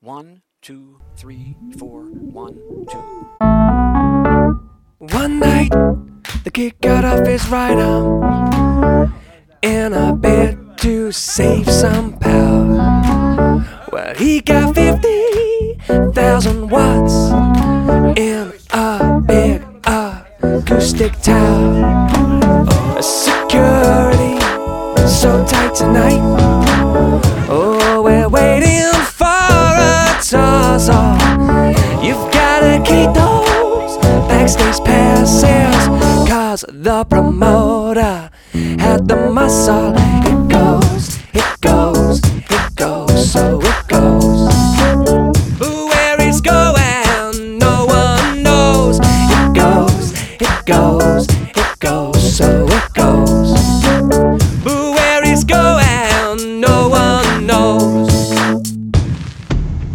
1, 2, 3, 4, 1, 2. One night, the kid got off his right arm in a bed to save some power. Well, he got 50,000 watts in a big acoustic tower. Security so tight tonight. Oh, we're waiting for a Tarzan. You've gotta keep those backstage passes, 'cause the promoter had the muscle. It goes, it goes, it goes, so it